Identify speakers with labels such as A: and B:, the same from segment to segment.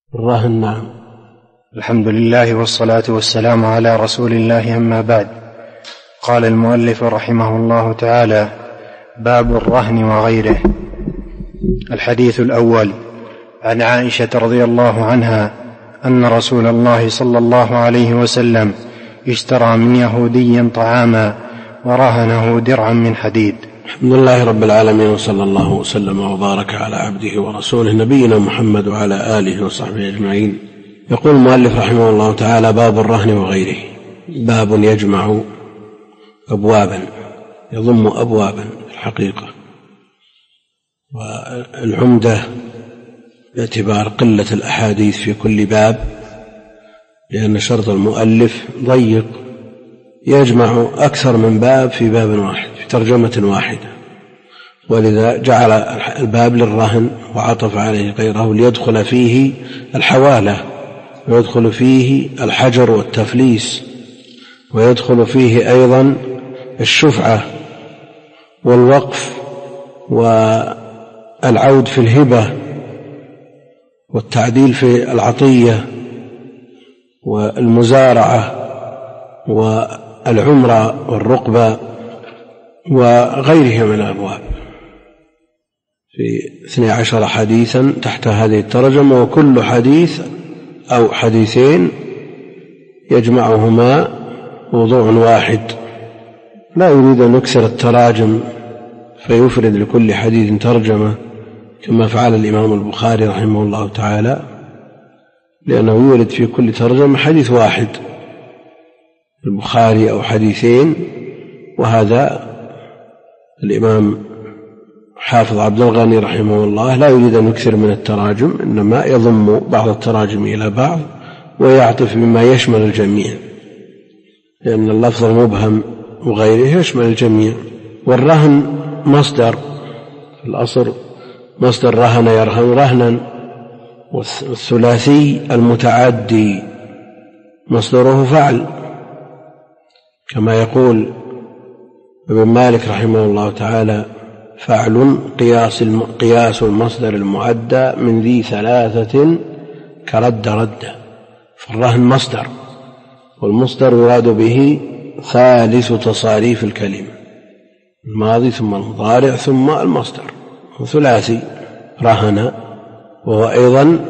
A: الرهن. نعم.
B: الحمد لله والصلاة والسلام على رسول الله، أما بعد. قال المؤلف رحمه الله تعالى: باب الرهن وغيره. الحديث الأول: عن عائشة رضي الله عنها أن رسول الله صلى الله عليه وسلم اشترى من يهودي طعاما ورهنه درعا من حديد.
A: الحمد لله رب العالمين، وصلى الله وسلم وبارك على عبده ورسوله نبينا محمد وعلى آله وصحبه أجمعين. يقول المؤلف رحمه الله تعالى: باب الرهن وغيره. باب يجمع أبوابا، يضم أبوابا الحقيقة، والعمدة باعتبار قلة الأحاديث في كل باب، لأن شرط المؤلف ضيق يجمع أكثر من باب في باب واحد، في ترجمة واحدة، ولذا جعل الباب للرهن وعطف عليه غيره ليدخل فيه الحوالة، ويدخل فيه الحجر والتفليس، ويدخل فيه أيضا الشفعة والوقف والعود في الهبة والتعديل في العطية والمزارعة والعمرة والرقبة وغيرها من الأبواب، في 12 حديثا تحت هذه الترجمة، وكل حديث أو حديثين يجمعهما موضوع واحد. لا يريد أن يكسر التراجم فيفرد لكل حديث ترجمة كما فعل الإمام البخاري رحمه الله تعالى، لأنه يورد في كل ترجمة حديث واحد البخاري أو حديثين. وهذا الإمام حافظ عبد الغني رحمه الله لا يريد أن يكثر من التراجم، إنما يضم بعض التراجم إلى بعض ويعطف بما يشمل الجميع، لأن اللفظ المبهم وغيره يشمل الجميع. والرهن مصدر، الأصل مصدر رهن يرهن رهنا، والثلاثي المتعدي مصدره فعل، كما يقول ابن مالك رحمه الله تعالى: فعل قياس المصدر المعدى من ذي ثلاثة كرد رد. فالرهن مصدر، والمصدر يراد به ثالث تصاريف الكلمة، الماضي ثم المضارع ثم المصدر، ثلاثي رهن، وهو أيضا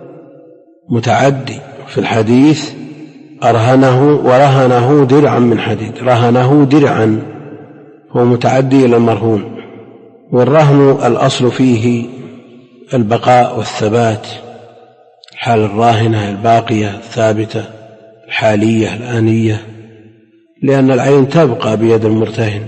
A: متعدي. في الحديث أرهنه ورهنه درعا من حديد، رهنه درعا هو متعدي إلى المرهون. والرهن الأصل فيه البقاء والثبات، الحال الراهنة الباقية الثابتة، الحالية الآنية، لأن العين تبقى بيد المرتهن.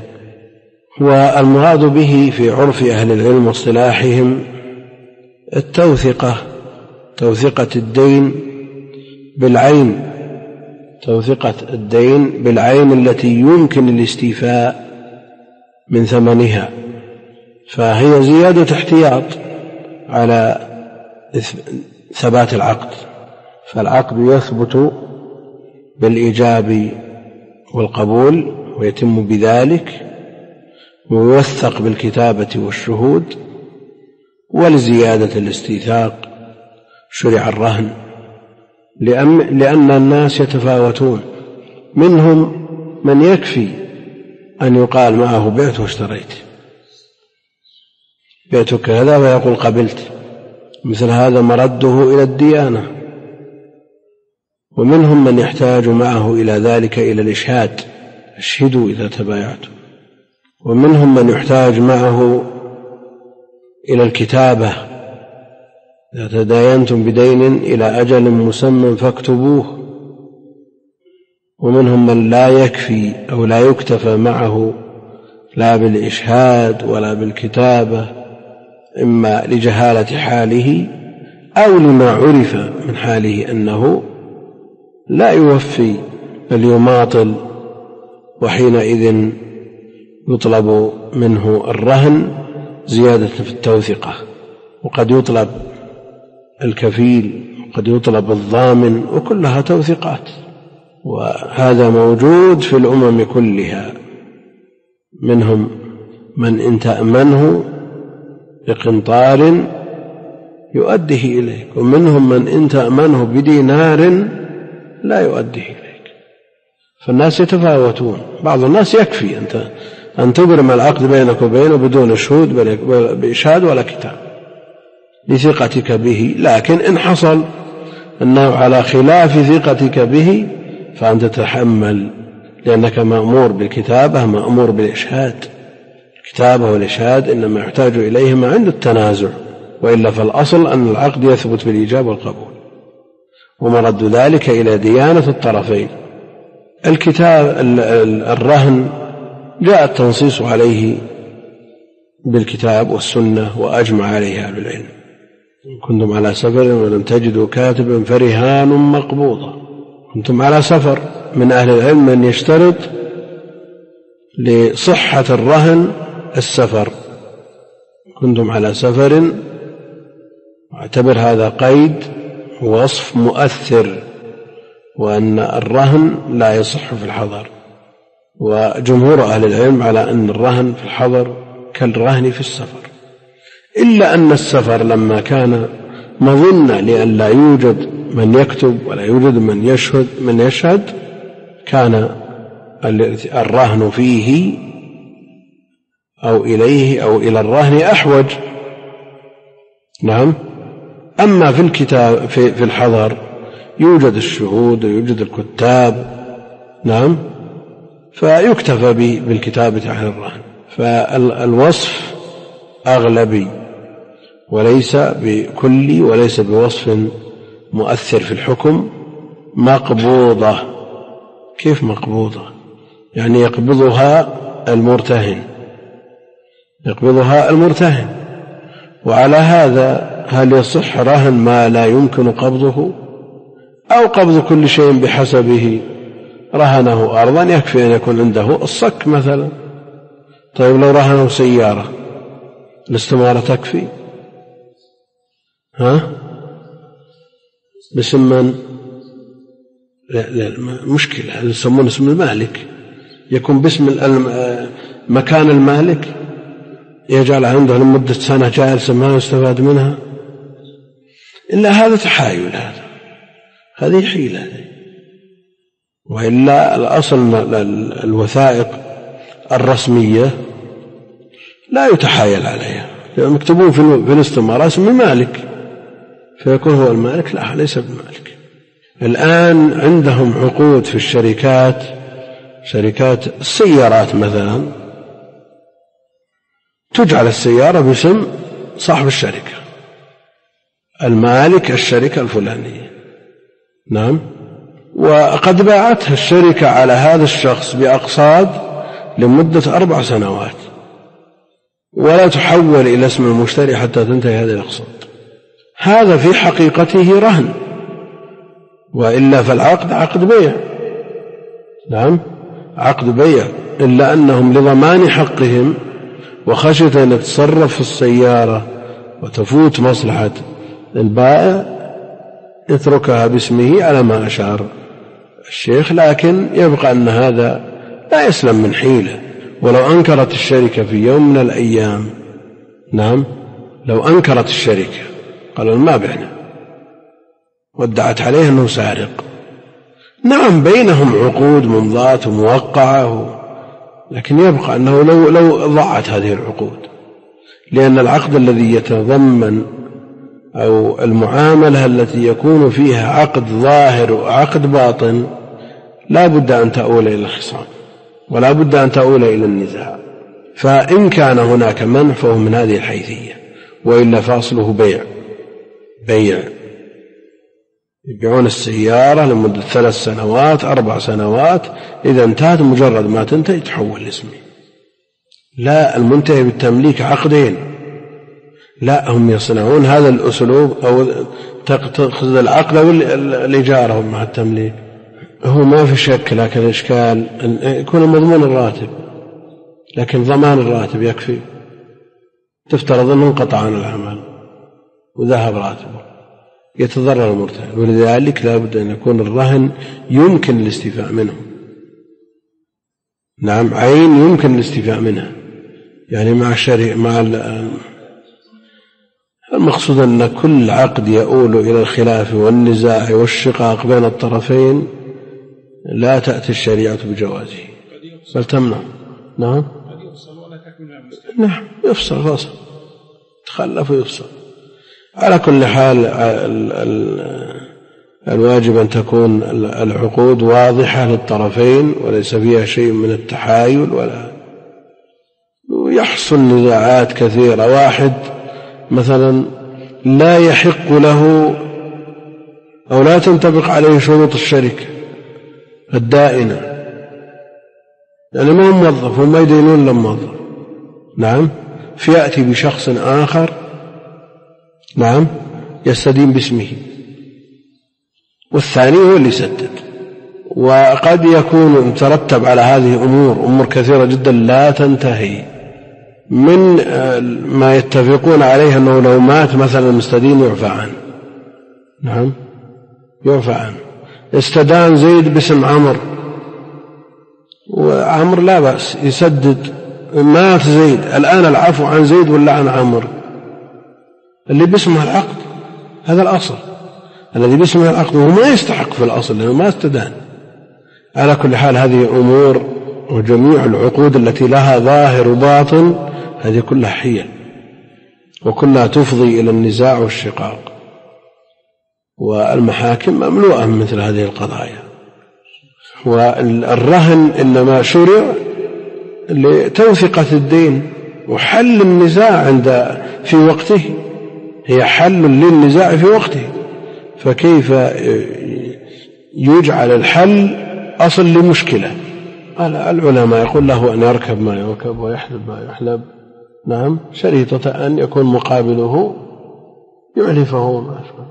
A: والمراد به في عرف أهل العلم واصطلاحهم التوثقة، توثقة الدين بالعين، توثقة الدين بالعين التي يمكن الاستيفاء من ثمنها، فهي زيادة احتياط على ثبات العقد. فالعقد يثبت بالإيجاب والقبول ويتم بذلك، ويوثق بالكتابة والشهود، ولزيادة الاستيثاق شرع الرهن، لأن الناس يتفاوتون، منهم من يكفي أن يقال معه بعت واشتريت، بعتك هذا ويقول قبلت، مثل هذا مرده إلى الديانة. ومنهم من يحتاج معه إلى ذلك إلى الإشهاد، اشهدوا إذا تبايعتم. ومنهم من يحتاج معه إلى الكتابة، إذا تداينتم بدين إلى أجل مسمى فاكتبوه. ومنهم من لا يكفي أو لا يكتفى معه لا بالإشهاد ولا بالكتابة، إما لجهالة حاله أو لما عرف من حاله أنه لا يوفي بل يماطل، وحينئذ يطلب منه الرهن زيادة في التوثقة. وقد يطلب الكفيل وقد يطلب الضامن، وكلها توثيقات، وهذا موجود في الأمم كلها. منهم من إن تأمنه بقنطار يؤديه إليك، ومنهم من إن تأمنه بدينار لا يؤديه إليك. فالناس يتفاوتون. بعض الناس يكفي أن تبرم العقد بينك وبينه بدون شهود بإشهاد ولا كتاب لثقتك به، لكن إن حصل أنه على خلاف ثقتك به فأنت تتحمل، لأنك مأمور بالكتابة مأمور بالإشهاد. الكتابة والإشهاد إنما يحتاج إليهما عند التنازع، وإلا فالأصل أن العقد يثبت بالإيجاب والقبول، ومرد ذلك إلى ديانة الطرفين. الكتاب الرهن جاء التنصيص عليه بالكتاب والسنة وأجمع عليه أهل العلم. إن كنتم على سفر ولم تجدوا كاتبا فرهان مقبوضة. كنتم على سفر، من أهل العلم من يشترط لصحة الرهن السفر. كنتم على سفر، واعتبر هذا قيد وصف مؤثر، وأن الرهن لا يصح في الحضر. وجمهور أهل العلم على أن الرهن في الحضر كالرهن في السفر، إلا أن السفر لما كان مظنة لأن لا يوجد من يكتب ولا يوجد من يشهد كان الرهن فيه أو إليه أو إلى الرهن أحوج. نعم. أما في الكتاب في الحضر يوجد الشهود ويوجد الكتاب، نعم، فيكتفى بالكتابة عن الرهن. فالوصف أغلبي وليس بكلي وليس بوصف مؤثر في الحكم. مقبوضة. كيف مقبوضة؟ يعني يقبضها المرتهن، يقبضها المرتهن. وعلى هذا هل يصح رهن ما لا يمكن قبضه، أو قبض كل شيء بحسبه؟ رهنه أرضا يكفي أن يكون عنده الصك مثلا. طيب لو رهنه سيارة الاستمارة تكفي؟ باسم من؟ لا مشكلة، هذا يسمونه اسم المالك، يكون باسم مكان المالك، يجعل عنده لمدة سنة جالسة ما يستفاد منها. إلا هذا تحايل، هذه حيلة. وإلا الأصل الوثائق الرسمية لا يتحايل عليها، مكتوبون في الاستمارة اسم المالك، فيكون هو المالك. لا، ليس بمالك. الآن عندهم عقود في الشركات، شركات السيارات مثلا، تجعل السيارة باسم صاحب الشركة، المالك الشركة الفلانية. نعم. وقد باعتها الشركة على هذا الشخص بأقساط لمدة 4 سنوات، ولا تحول إلى اسم المشتري حتى تنتهي هذه الأقساط. هذا في حقيقته رهن، وإلا فالعقد عقد بيع. نعم، عقد بيع، إلا أنهم لضمان حقهم وخشية أن يتصرف في السيارة وتفوت مصلحة البائع يتركها باسمه على ما أشار الشيخ. لكن يبقى أن هذا لا يسلم من حيلة. ولو أنكرت الشركة في يوم من الأيام، نعم، لو أنكرت الشركة قالوا ما بعنا وادعت عليه أنه سارق، نعم بينهم عقود ممضاة وموقعة، لكن يبقى أنه لو ضاعت هذه العقود، لأن العقد الذي يتضمن أو المعاملة التي يكون فيها عقد ظاهر وعقد باطن لا بد أن تؤول إلى الخصام ولا بد أن تؤول إلى النزاع. فإن كان هناك منع فهو من هذه الحيثية، وإلا فاصله بيع. يبيعون السيارة لمدة 3 سنوات 4 سنوات، إذا انتهت مجرد ما تنتهي تحول اسمه. لا، المنتهي بالتمليك عقدين. لا، هم يصنعون هذا الأسلوب، أو تأخذ العقد أو الإجارة مع التمليك. هو ما في شك، لكن الإشكال يكون مضمون الراتب، لكن ضمان الراتب يكفي. تفترض أنه انقطع عن العمل وذهب راتبه، يتضرر المرتهن. ولذلك لا بد أن يكون الرهن يمكن الاستيفاء منه. نعم، عين يمكن الاستيفاء منها، يعني مع المقصود أن كل عقد يؤول إلى الخلاف والنزاع والشقاق بين الطرفين لا تأتي الشريعة بجوازه بل تمنع. نعم نعم يفصل فصل تخلف ويفصل. على كل حال الواجب أن تكون العقود واضحة للطرفين وليس فيها شيء من التحايل ولا يحصل نزاعات كثيرة. واحد مثلا لا يحق له أو لا تنطبق عليه شروط الشركة الدائنة يعني ما هو موظف وما يدينون له موظف. نعم فيأتي بشخص آخر نعم يستدين باسمه والثاني هو اللي يسدد. وقد يكون ترتب على هذه أمور كثيرة جدا لا تنتهي من ما يتفقون عليه أنه لو مات مثلا المستدين يعفى عنه. نعم يعفى عنه. استدان زيد باسم عمر وعمر لا بأس يسدد. مات زيد الآن العفو عن زيد ولا عن عمر؟ اللي باسمه العقد هذا الأصل الذي باسمه العقد وهو ما يستحق في الأصل لأنه ما استدان. على كل حال هذه أمور وجميع العقود التي لها ظاهر وباطن هذه كلها حيل وكلها تفضي إلى النزاع والشقاق والمحاكم مملوءة من مثل هذه القضايا. والرهن إنما شرع لتوثقة الدين وحل النزاع في وقته. هي حل للنزاع في وقته فكيف يجعل الحل أصل لمشكلة؟ العلماء يقول له أن يركب ما يركب ويحلب ما يحلب. نعم شريطة أن يكون مقابله يعلفه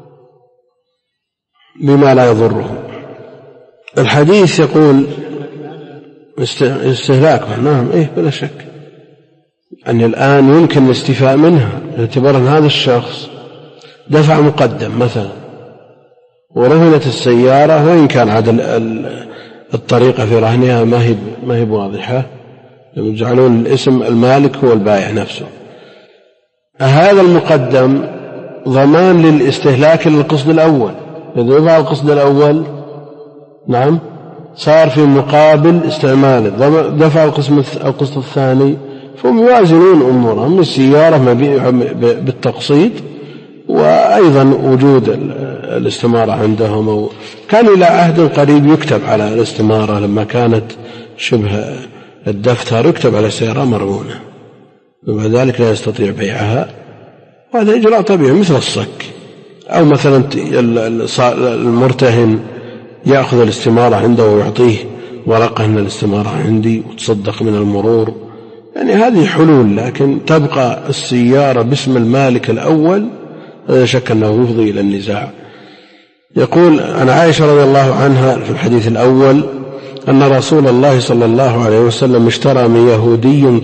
A: بما لا يضره. الحديث يقول استهلاك. نعم بلا شك أن الآن يمكن الاستيفاء منها باعتبار أن هذا الشخص دفع مقدم مثلا ورهنت السيارة وإن كان عاد الطريقة في رهنها ما هي واضحة يجعلون الاسم المالك هو البائع نفسه. هذا المقدم ضمان للاستهلاك للقسط الأول. إذا يفعل القسط الأول نعم صار في مقابل استعماله دفع القسط الثاني فهم يوازنون أمورهم. السيارة مبيعة بالتقسيط وأيضا وجود الاستمارة عندهم. كان إلى عهد قريب يكتب على الاستمارة لما كانت شبه الدفتر يكتب على السيارة مرهونة ومع ذلك لا يستطيع بيعها. وهذا إجراء طبيعي مثل الصك. أو مثلا المرتهن يأخذ الاستمارة عنده ويعطيه ورقة أن الاستمارة عندي وتصدق من المرور. يعني هذه حلول لكن تبقى السيارة باسم المالك الأول لا شك أنه يفضي إلى النزاع. يقول عن عائشة رضي الله عنها في الحديث الأول أن رسول الله صلى الله عليه وسلم اشترى من يهودي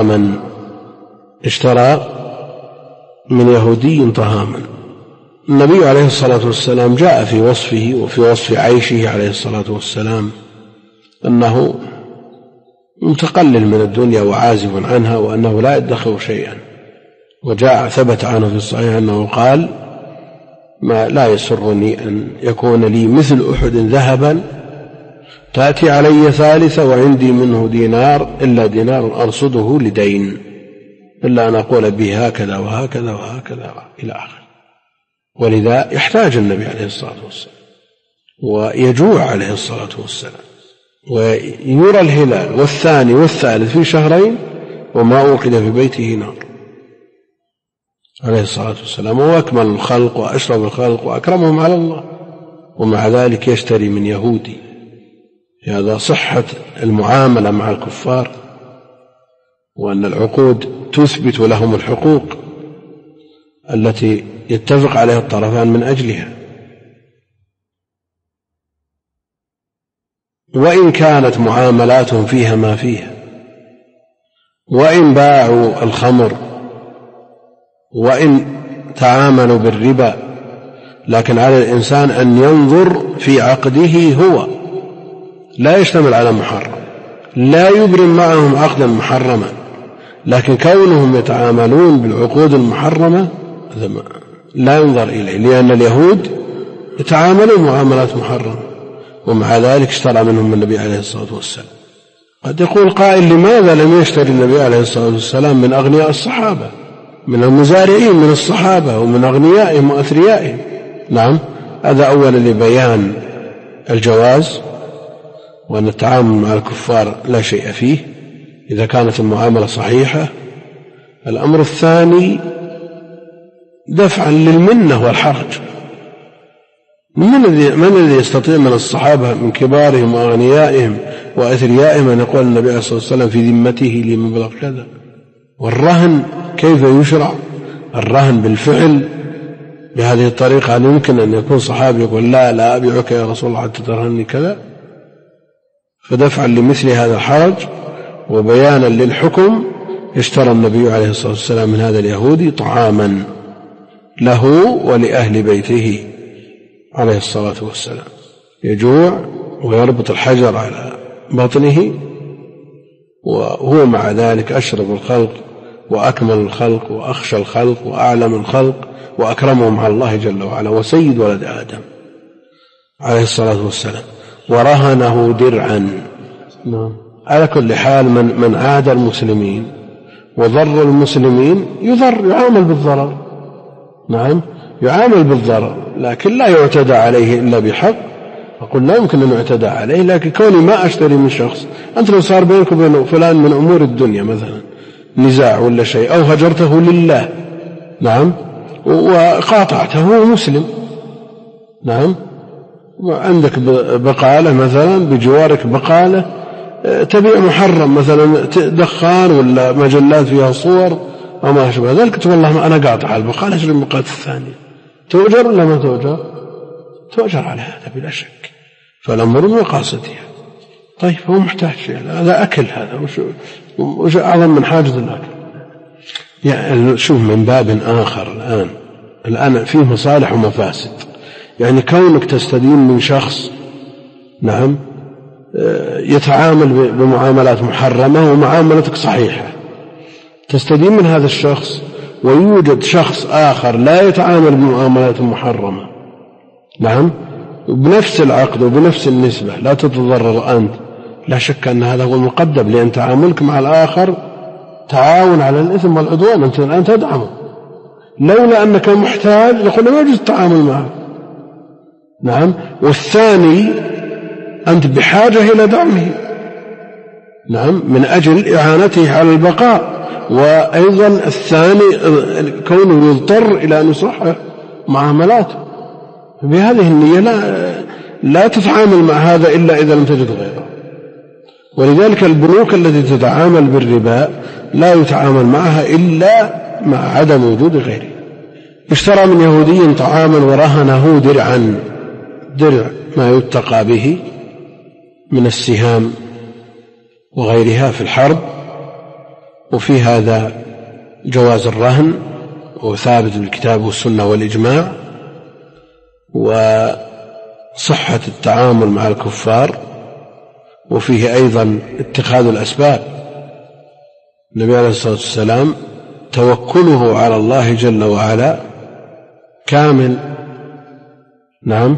A: طعاما. النبي عليه الصلاة والسلام جاء في وصفه وفي وصف عيشه عليه الصلاة والسلام أنه متقلل من الدنيا وعازب عنها وأنه لا يدخر شيئا. وجاء ثبت عنه في الصحيح أنه قال ما لا يسرني أن يكون لي مثل أحد ذهبا تأتي علي ثالثة وعندي منه دينار إلا دينار أرصده لدين إلا أن أقول به هكذا وهكذا وهكذا إلى آخر. ولذا يحتاج النبي عليه الصلاة والسلام ويجوع عليه الصلاة والسلام ويرى الهلال والثاني والثالث في شهرين وما أوقد في بيته نار عليه الصلاة والسلام. هو أكمل الخلق وأشرف الخلق وأكرمهم على الله ومع ذلك يشتري من يهودي. هذا صحة المعاملة مع الكفار وأن العقود تثبت لهم الحقوق التي يتفق عليها الطرفان من أجلها. وإن كانت معاملاتهم فيها ما فيها وإن باعوا الخمر وإن تعاملوا بالربا لكن على الإنسان أن ينظر في عقده هو لا يشتمل على محرم لا يبرم معهم عقدا محرما لكن كونهم يتعاملون بالعقود المحرمة هذا لا ينظر إليه، لأن اليهود يتعاملون معاملات محرمة، ومع ذلك اشترى منهم النبي عليه الصلاة والسلام. قد يقول قائل: لماذا لم يشتري النبي عليه الصلاة والسلام من أغنياء الصحابة، من المزارعين من الصحابة ومن أغنيائهم وأثريائهم؟ نعم، هذا أولا لبيان الجواز، وأن التعامل مع الكفار لا شيء فيه إذا كانت المعاملة صحيحة. الأمر الثاني دفعا للمنة والحرج. من الذي يستطيع من الصحابة من كبارهم وأغنيائهم وأثريائهم أن يقول النبي عليه الصلاة والسلام في ذمته لمبلغ كذا؟ والرهن كيف يشرع؟ الرهن بالفعل بهذه الطريقة، هل يمكن أن يكون صحابي يقول لا أبيعك يا رسول الله حتى ترهنني كذا؟ فدفعا لمثل هذا الحرج وبيانا للحكم اشترى النبي عليه الصلاة والسلام من هذا اليهودي طعاما له ولأهل بيته عليه الصلاة والسلام، يجوع ويربط الحجر على بطنه، وهو مع ذلك أشرف الخلق وأكمل الخلق وأخشى الخلق وأعلم الخلق وأكرمهم على الله جل وعلا وسيد ولد آدم عليه الصلاة والسلام، ورهنه درعا. على كل حال من عاد المسلمين وضر المسلمين يعامل بالضرر. نعم، يعامل بالضرر، لكن لا يعتدى عليه إلا بحق. أقول لا يمكن أن يعتدى عليه، لكن كوني ما أشتري من شخص، أنت لو صار بينك وبين فلان من أمور الدنيا مثلا نزاع ولا شيء، أو هجرته لله، نعم، وقاطعته وهو مسلم، نعم، عندك بقالة مثلا بجوارك، بقالة تبيع محرم مثلا دخان ولا مجلات فيها صور أو ما أشبه ذلك، تقول والله أنا قاطع البقالة أشتري البقالة الثانية، تؤجر ولا ما تؤجر؟ تؤجر على هذا بلا شك، فالأمر مقاصدها. طيب هو محتاج شيء، هذا أكل، هذا وش أعظم من حاجة الأكل؟ يعني شوف من باب آخر، الآن فيه مصالح ومفاسد. يعني كونك تستدين من شخص، نعم، يتعامل بمعاملات محرمة ومعاملتك صحيحة، تستدين من هذا الشخص، ويوجد شخص آخر لا يتعامل بمعاملات محرمة، نعم، بنفس العقد وبنفس النسبة، لا تتضرر أنت. لا شك أن هذا هو المقدم، لأن تعاملك مع الآخر تعاون على الإثم والعدوان، أنت الآن تدعمه. لولا أنك محتاج لقلنا ما يجوز التعامل معه، نعم. والثاني أنت بحاجة إلى دعمه، نعم، من أجل إعانته على البقاء. وأيضا الثاني كونه يضطر إلى أن يصحح معاملاته. بهذه النية لا تتعامل مع هذا إلا إذا لم تجد غيره. ولذلك البنوك التي تتعامل بالربا لا يتعامل معها إلا مع عدم وجود غيره. اشترى من يهودي طعاما ورهنه درعا، درع ما يتقى به من السهام وغيرها في الحرب، وفي هذا جواز الرهن وثابت بالكتاب والسنة والإجماع، وصحة التعامل مع الكفار، وفيه أيضا اتخاذ الأسباب. النبي عليه الصلاة والسلام توكله على الله جل وعلا كامل، نعم،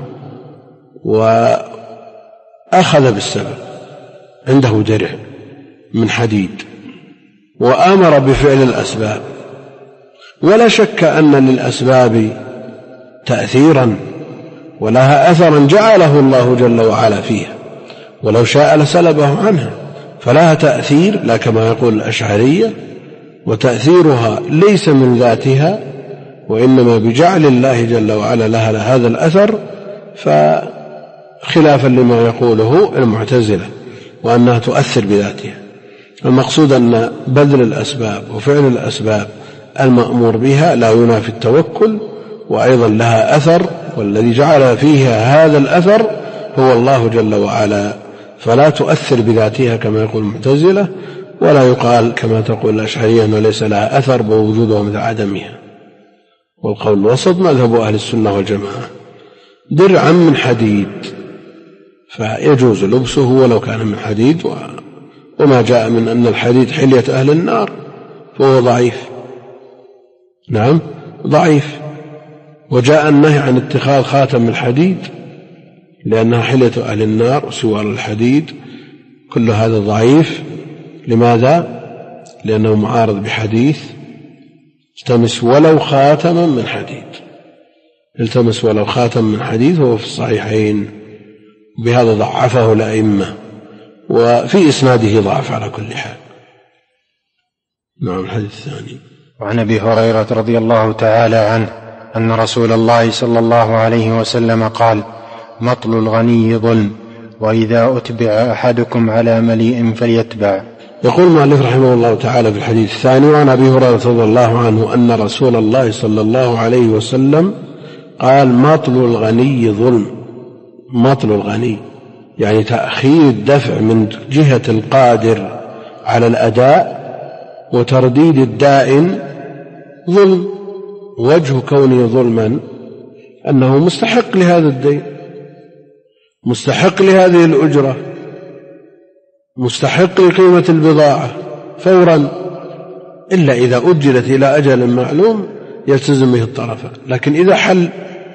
A: وأخذ بالسبب. عنده درع من حديد وأمر بفعل الأسباب، ولا شك أن للأسباب تأثيرا ولها أثرا جعله الله جل وعلا فيها، ولو شاء لسلبه عنها، فلها تأثير، لا كما يقول الأشعرية، وتأثيرها ليس من ذاتها، وإنما بجعل الله جل وعلا لها هذا الأثر، فخلافا لما يقوله المعتزلة وأنها تؤثر بذاتها. المقصود أن بذل الأسباب وفعل الأسباب المأمور بها لا ينافي التوكل، وأيضا لها أثر، والذي جعل فيها هذا الأثر هو الله جل وعلا، فلا تؤثر بذاتها كما يقول المعتزلة، ولا يقال كما تقول الأشعرية أنه ليس لها أثر بوجودها مثل عدمها. والقول الوسط مذهب أهل السنة والجماعة. درعا من حديد، فيجوز لبسه ولو كان من حديد، وما جاء من أن الحديد حلية أهل النار فهو ضعيف، نعم. ضعيف. وجاء النهي عن اتخاذ خاتم الحديد لأنها حلية أهل النار وسوار الحديد، كل هذا ضعيف. لماذا؟ لأنه معارض بحديث التمس ولو خاتما من حديد، التمس ولو خاتم من حديد، وهو في الصحيحين، بهذا ضعفه الأئمة، وفي إسناده ضعف على كل حال. نعم. الحديث الثاني
B: وعن أبي هريرة رضي الله تعالى عنه أن رسول الله صلى الله عليه وسلم قال: مطل الغني ظلم، وإذا أتبع أحدكم على مليء فليتبع.
A: يقول المؤلف رحمه الله تعالى في الحديث الثاني: وعن أبي هريرة رضي الله عنه أن رسول الله صلى الله عليه وسلم قال: مطل الغني ظلم. مطل الغني يعني تأخير الدفع من جهة القادر على الأداء وترديد الدائن ظلم. وجه كونه ظلما أنه مستحق لهذا الدين، مستحق لهذه الأجرة، مستحق لقيمة البضاعة فورا، إلا إذا أجلت إلى أجل معلوم يلتزم به الطرفان. لكن إذا حل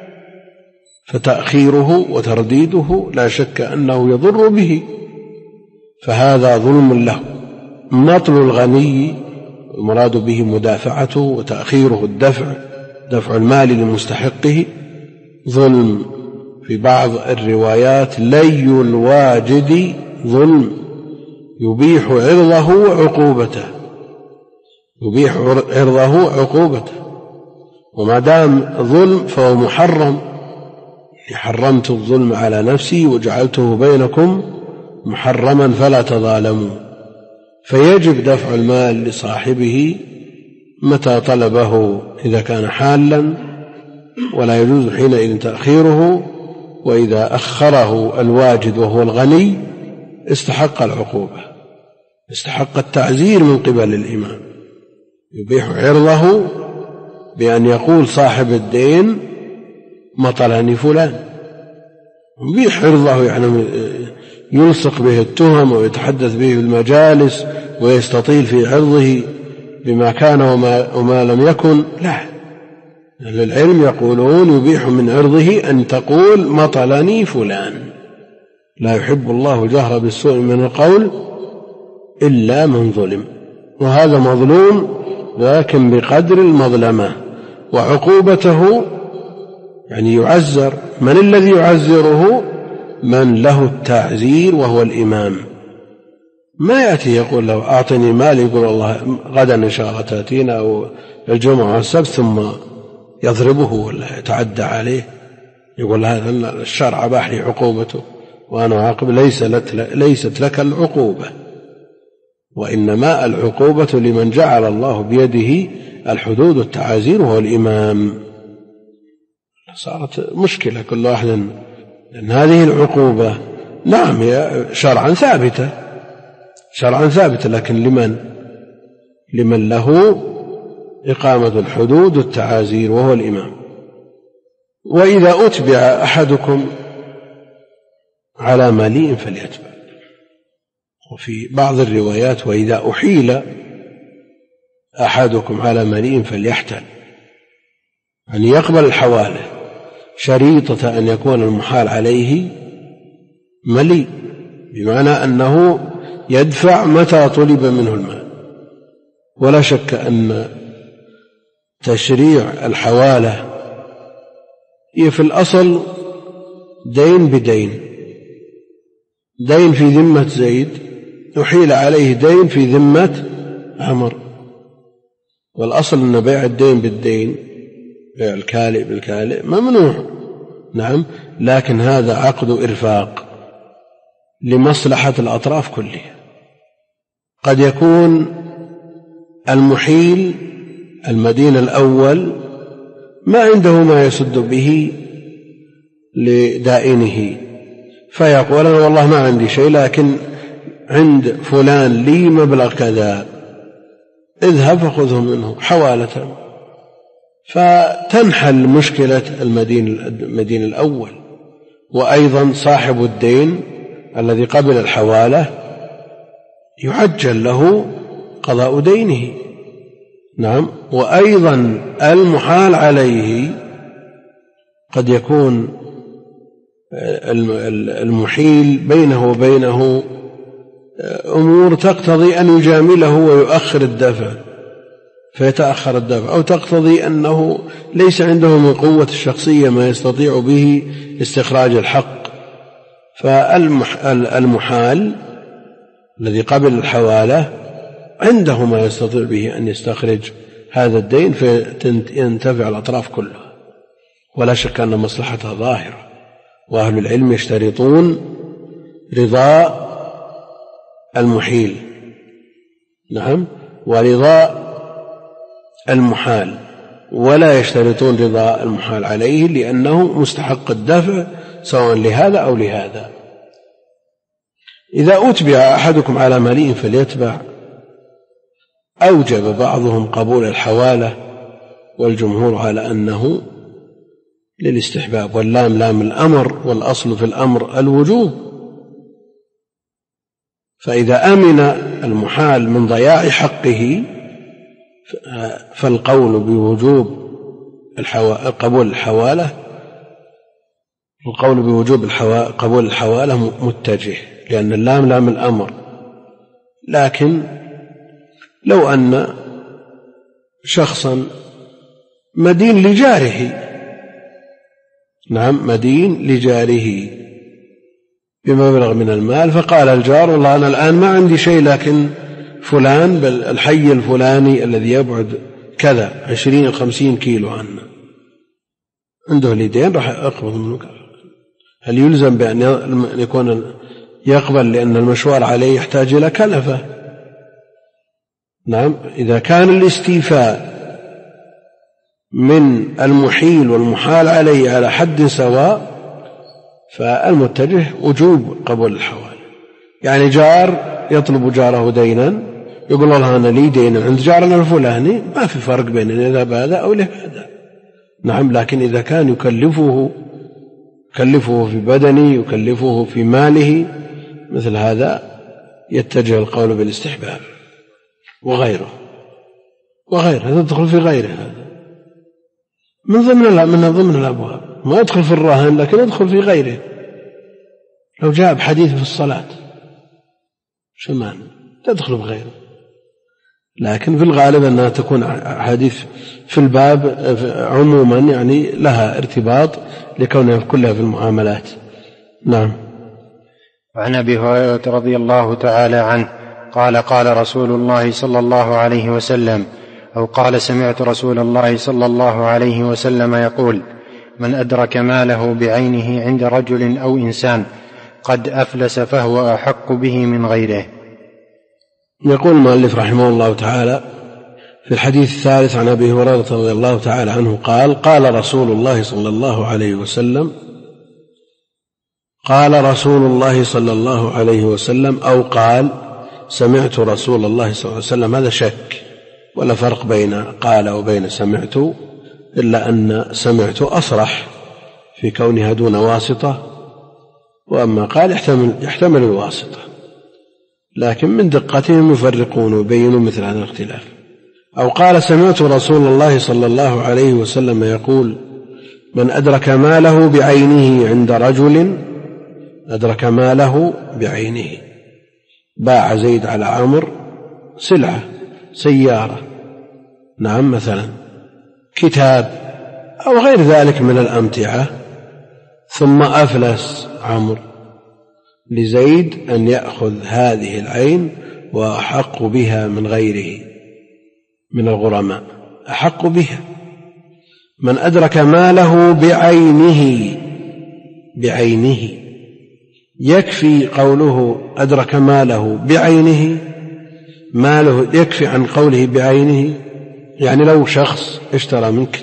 A: فتأخيره وترديده لا شك أنه يضر به، فهذا ظلم له. مطل الغني المراد به مدافعته وتأخيره دفع المال لمستحقه ظلم. في بعض الروايات: لي الواجد ظلم، يبيح عرضه وعقوبته، يبيح عرضه وعقوبته. وما دام ظلم فهو محرم، حرمت الظلم على نفسي وجعلته بينكم محرما فلا تظالموا. فيجب دفع المال لصاحبه متى طلبه إذا كان حالا، ولا يجوز حينئذ تأخيره. وإذا أخره الواجد وهو الغني استحق العقوبة، استحق التعزير من قبل الإمام. يبيح عرضه بأن يقول صاحب الدين: مطلني فلان. يبيح عرضه يعني يلصق به التهم ويتحدث به في المجالس ويستطيل في عرضه بما كان وما لم يكن. لا، العلم يقولون يبيح من عرضه أن تقول: مطلني فلان. لا يحب الله الجهر بالسوء من القول إلا من ظلم. وهذا مظلوم لكن بقدر المظلمة، وعقوبته يعني يعزر. من الذي يعزره؟ من له التعزير وهو الإمام. ما يأتي يقول له: أعطني مال، يقول الله غدا إن شاء الله تأتينا أو الجمعة والسبت، ثم يضربه ولا يتعدى عليه، يقول هذا الشرع أباح لي عقوبته وأنا عاقب. ليست لك العقوبة، وإنما العقوبة لمن جعل الله بيده الحدود والتعازير وهو الإمام. صارت مشكلة كل واحد، لأن هذه العقوبة نعم هي شرعا ثابتة، لكن لمن له إقامة الحدود والتعازير وهو الإمام. وإذا أتبع أحدكم على مليء فليتبع. وفي بعض الروايات: وإذا أحيل أحدكم على مليء فليحتل، أن يقبل الحوالة، شريطة أن يكون المحال عليه مليء، بمعنى أنه يدفع متى طلب منه المال. ولا شك أن تشريع الحوالة هي في الأصل دين بدين، دين في ذمة زيد يحيل عليه دين في ذمة عمر، والأصل أن بيع الدين بالدين، بيع الكالئ بالكالئ ممنوع. نعم، لكن هذا عقد إرفاق لمصلحة الأطراف كلها. قد يكون المحيل المدين الأول ما عنده ما يسد به لدائنه، فيقول: أنا والله ما عندي شيء، لكن عند فلان لي مبلغ كذا، اذهب فخذه منه حوالة، فتنحل مشكلة المدين الأول. وأيضا صاحب الدين الذي قبل الحوالة يعجل له قضاء دينه، نعم. وأيضا المحال عليه قد يكون المحيل بينه وبينه أمور تقتضي أن يجامله ويؤخر الدفع فيتأخر الدفع، أو تقتضي أنه ليس عنده من قوة الشخصية ما يستطيع به استخراج الحق. فالمحال الذي قبل الحوالة عنده ما يستطيع به أن يستخرج هذا الدين فينتفع الأطراف كلها، ولا شك أن مصلحتها ظاهرة. وأهل العلم يشترطون رضاء المحيل، نعم، ورضاء المحال، ولا يشترطون رضاء المحال عليه لأنه مستحق الدفع سواء لهذا أو لهذا. إذا أتبع أحدكم على مليء فليتبع، أوجب بعضهم قبول الحوالة والجمهور على أنه للاستحباب، واللام لام الأمر، والأصل في الأمر الوجوب. فإذا أمن المحال من ضياع حقه فالقول بوجوب قبول الحوالة، القول بوجوب قبول الحوالة متجه، لأن اللام لام الأمر. لكن لو أن شخصا مدين لجاره، نعم، مدين لجاره بمبلغ من المال، فقال الجار والله أنا الآن ما عندي شيء، لكن فلان بالحي الفلاني الذي يبعد كذا 20 أو 50 كيلو عنا عنده لدين راح أقبض منه. هل يلزم بأن يكون يقبل لأن المشوار عليه يحتاج إلى كلفة؟ نعم. إذا كان الاستيفاء من المحيل والمحال عليه على حد سواء فالمتجه وجوب قبول الحوالة. يعني جار يطلب جاره دينا، يقول الله أنا لي دينا عند جارنا الفلاني، ما في فرق بين أن يذهب هذا أو لهذا، نعم. لكن إذا كان يكلفه في بدنه، يكلفه في ماله، مثل هذا يتجه القول بالاستحباب. وغيره تدخل في غيره، هذا من ضمن الأبواب، ما يدخل في الرهن لكن يدخل في غيره. لو جاء بحديث في الصلاة شمان تدخل بغيره، لكن في الغالب أنها تكون حديث في الباب عموما، يعني لها ارتباط لكونها كلها في المعاملات. نعم.
B: وعن أبي هريرة رضي الله تعالى عنه قال قال رسول الله صلى الله عليه وسلم، أو قال سمعت رسول الله صلى الله عليه وسلم يقول: من أدرك ماله بعينه عند رجل أو إنسان قد أفلس فهو أحق به من غيره.
A: يقول المؤلف رحمه الله تعالى في الحديث الثالث عن أبي هريرة رضي الله تعالى عنه قال: قال رسول الله صلى الله عليه وسلم، قال رسول الله صلى الله عليه وسلم، أو قال سمعت رسول الله صلى الله عليه وسلم. هذا شك، ولا فرق بين قال وبين سمعت، إلا أن سمعت أصرح في كونها دون واسطة، وأما قال يحتمل الواسطة، لكن من دقتهم يفرقون ويبينوا مثل هذا الاختلاف. أو قال سمعت رسول الله صلى الله عليه وسلم يقول: من أدرك ماله بعينه عند رجل، أدرك ماله بعينه، باع زيد على عمرو سلعة، سيارة، نعم، مثلا كتاب أو غير ذلك من الأمتعة، ثم أفلس عمرو لزيد أن يأخذ هذه العين وأحق بها من غيره من الغرماء، أحق بها. من أدرك ماله بعينه يكفي قوله أدرك ماله بعينه، ماله يكفي عن قوله بعينه. يعني لو شخص اشترى من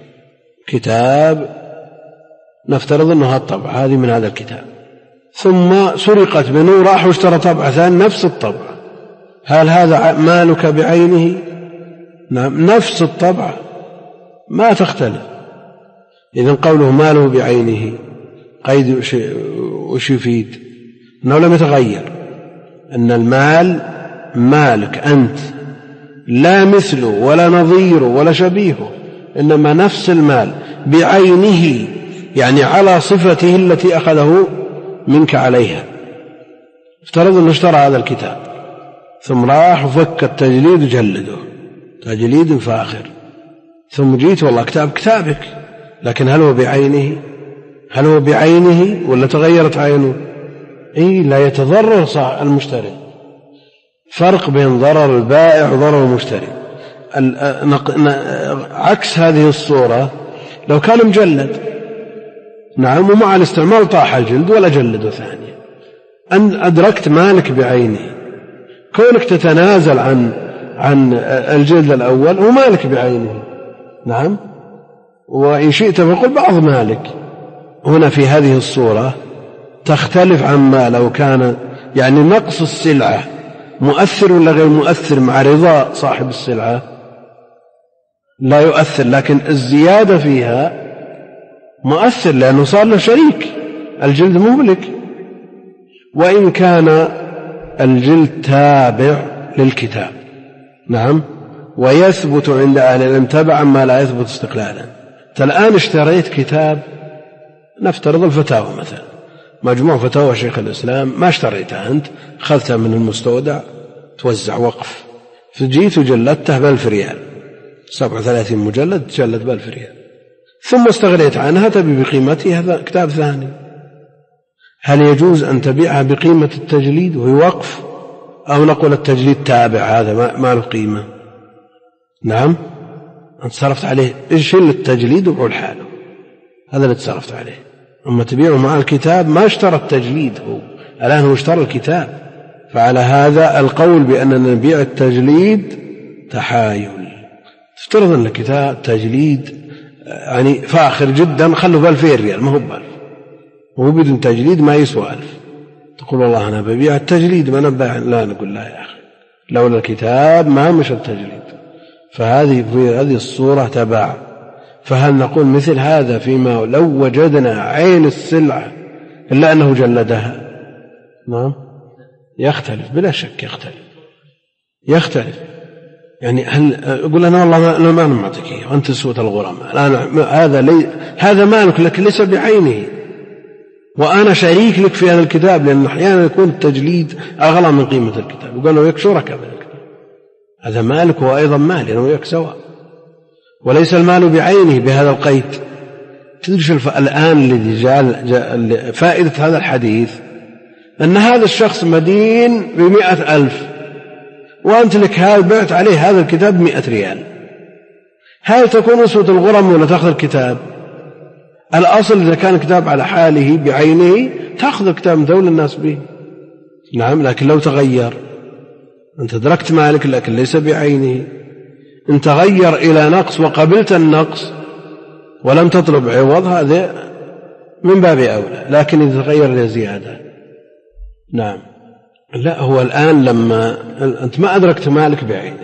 A: كتاب نفترض أنها الطبعة هذه من هذا الكتاب، ثم سرقت منه، راح واشترى طبعة ثانية نفس الطبعة، هل هذا مالك بعينه؟ نعم، نفس الطبعة ما تختلف. إذن قوله ماله بعينه قيد وش يفيد؟ أنه لم يتغير، أن المال مالك أنت لا مثله ولا نظيره ولا شبيهه، إنما نفس المال بعينه، يعني على صفته التي أخذه منك عليها. افترض أنه اشترى هذا الكتاب ثم راح وفك التجليد وجلده تجليد فاخر، ثم جيت والله كتابك، لكن هل هو بعينه ولا تغيرت عينه؟ لا يتضرر المشتري. فرق بين ضرر البائع وضرر المشتري. عكس هذه الصورة لو كان مجلد، نعم، ومع الاستعمال طاح الجلد ولا جلده ثانية، أن أدركت مالك بعينه. كونك تتنازل عن الجلد الأول هو مالك بعينه، نعم، وإن شئت فقل بعض مالك. هنا في هذه الصورة تختلف عما لو كان يعني نقص السلعة مؤثر ولا غير مؤثر مع رضا صاحب السلعة لا يؤثر، لكن الزيادة فيها مؤثر لأنه صار له شريك، الجلد مملك، وإن كان الجلد تابع للكتاب، نعم، ويثبت عند أهل العلم تبعا ما لا يثبت استقلالا. الآن اشتريت كتاب، نفترض الفتاوى مثلا، مجموع فتاوى شيخ الإسلام، ما اشتريتها أنت، أخذتها من المستودع توزع وقف، فجيت وجلدته ب1000 ريال، 37 مجلد تجلد ب1000 ريال، ثم استغنيت عنها تبي بقيمتها كتاب ثاني. هل يجوز أن تبيعها بقيمة التجليد وهي وقف، أو نقول التجليد تابع هذا ما له قيمة؟ نعم، أنت صرفت عليه، شيل التجليد وقول حاله، هذا اللي تصرفت عليه. أما تبيعه مع الكتاب ما اشترى التجليد، هو الآن هو اشترى الكتاب. فعلى هذا القول بأننا نبيع التجليد تحايل. تفترض أن الكتاب تجليد يعني فاخر جدا، خلوا ب2000 ريال، ما هو ب1000، وهو بدون تجليد ما يسوى 1000. تقول والله أنا ببيع التجليد ما نبيع، لا، نقول لا يا أخي، لولا الكتاب ما مش التجليد. فهذه الصورة تبع. فهل نقول مثل هذا فيما لو وجدنا عين السلعة إلا أنه جلدها؟ نعم، يختلف بلا شك، يختلف. يعني هل يقول أنا والله أنا ما نعطيك إياه وأنت سوء الغرماء، هذا مالك لكن ليس بعينه، وأنا شريك لك في هذا الكتاب، لأن أحيانا يكون التجليد أغلى من قيمة الكتاب، وقال له يكسرك هذا الكتاب، هذا مالك وأيضا مالي، أنا وياك سواء، وليس المال بعينه بهذا القيد. تدري الآن الذي جاء فائدة هذا الحديث أن هذا الشخص مدين ب100,000 وأنت لك بعت عليه هذا الكتاب 100 ريال، هل تكون أسوة الغرم ولا تأخذ الكتاب؟ الأصل إذا كان الكتاب على حاله بعينه تأخذ الكتاب من دول الناس به، نعم. لكن لو تغير، أنت أدركت مالك لكن ليس بعينه، إن تغير إلى نقص وقبلت النقص ولم تطلب عوض، هذا من باب أولى. لكن إذا تغير إلى زيادة، نعم، لا، هو الآن لما أنت ما أدركت مالك بعينه،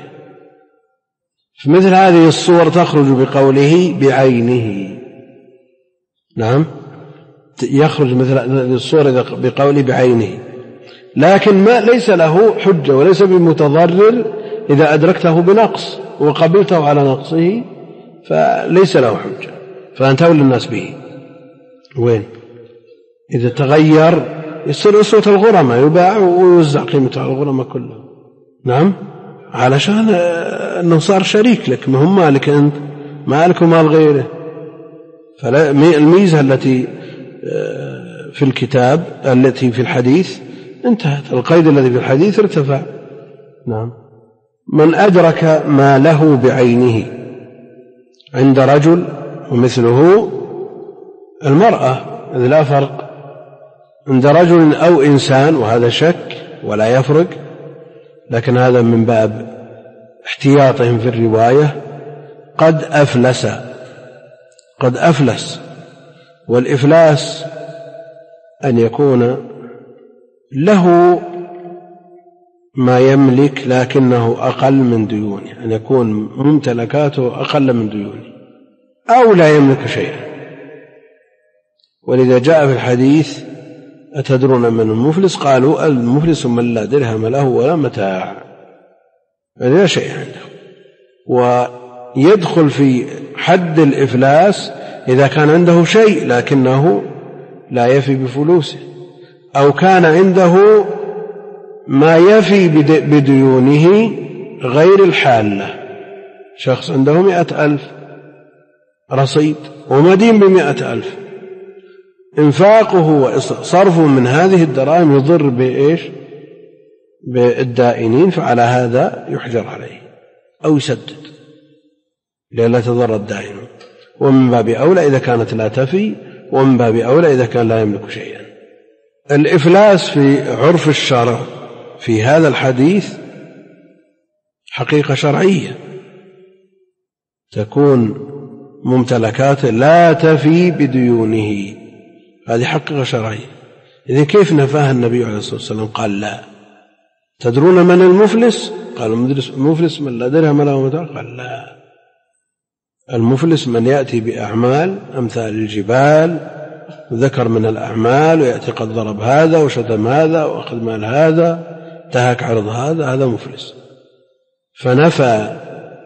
A: في مثل هذه الصور تخرج بقوله بعينه، نعم، يخرج مثل هذه الصور بقوله بعينه، لكن ما ليس له حجة وليس بمتضرر إذا أدركته بنقص وقبلته على نقصه، فليس له حجة، فأنت أولى الناس به. وين إذا تغير يصير أسوة الغرماء، يباع ويوزع قيمته على الغرماء كلهم، نعم، علشان أنه صار شريك لك، ما هم مالك أنت، مالك ومال غيره. فالميزة التي في الكتاب التي في الحديث انتهت، القيد الذي في الحديث ارتفع، نعم. من أدرك ما له بعينه عند رجل ومثله المرأة، إذ لا فرق، عند رجل أو إنسان، وهذا شك ولا يفرق، لكن هذا من باب احتياطهم في الرواية. قد أفلس، والإفلاس أن يكون له ما يملك لكنه أقل من ديونه، أن يكون ممتلكاته أقل من ديونه، أو لا يملك شيئا. ولذا جاء في الحديث: أتدرون من المفلس؟ قالوا: المفلس من لا درهم له ولا متاع، لا شيء عنده. ويدخل في حد الإفلاس إذا كان عنده شيء لكنه لا يفي بفلوسه، أو كان عنده ما يفي بديونه غير الحالة. شخص عنده 100,000 رصيد ومدين ب100,000، إنفاقه وصرفه من هذه الدراهم يضر بإيش؟ بالدائنين، فعلى هذا يحجر عليه أو يسدد لئلا تضر الدائنون، ومن باب أولى إذا كانت لا تفي، ومن باب أولى إذا كان لا يملك شيئا. الإفلاس في عرف الشرع في هذا الحديث حقيقة شرعية، تكون ممتلكاته لا تفي بديونه، هذه حقيقة شرعية. إذن كيف نفاها النبي عليه الصلاة والسلام؟ قال لا. تدرون من المفلس؟ قالوا المفلس من لا درهم له متاع. قال لا، المفلس من يأتي بأعمال أمثال الجبال، ذكر من الأعمال، ويأتي قد ضرب هذا وشتم هذا وأخذ مال هذا، تهك عرض هذا مفلس. فنفى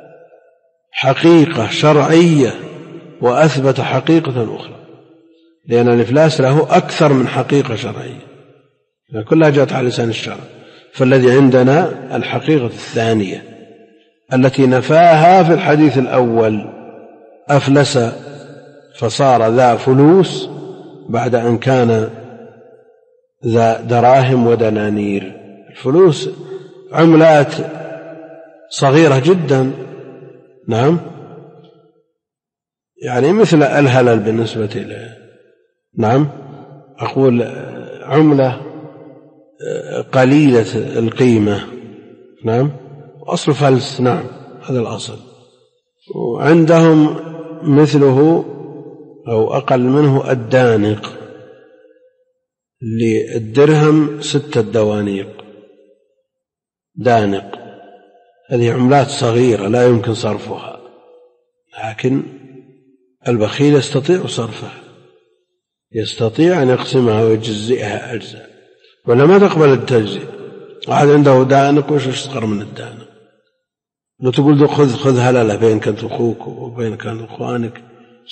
A: حقيقة شرعية وأثبت حقيقة أخرى، لأن الإفلاس له أكثر من حقيقة شرعية، كلها جاءت على لسان الشرع. فالذي عندنا الحقيقة الثانية التي نفاها في الحديث الأول، أفلس فصار ذا فلوس بعد أن كان ذا دراهم ودنانير. الفلوس عملات صغيرة جدا، نعم، يعني مثل الهلل بالنسبة له، نعم، أقول عملة قليلة القيمة، نعم، أصل فلس، نعم، هذا الأصل. وعندهم مثله أو أقل منه الدانق، للدرهم 6 دوانيق دانق. هذه عملات صغيرة لا يمكن صرفها، لكن البخيل يستطيع صرفها، يستطيع أن يقسمها ويجزئها أجزاء، ولا ما تقبل التجزئة. واحد عنده دانق وش أصغر من الدانق، لو تقول خذ هللة بينك أنت أخوك وبينك أنت أخوانك،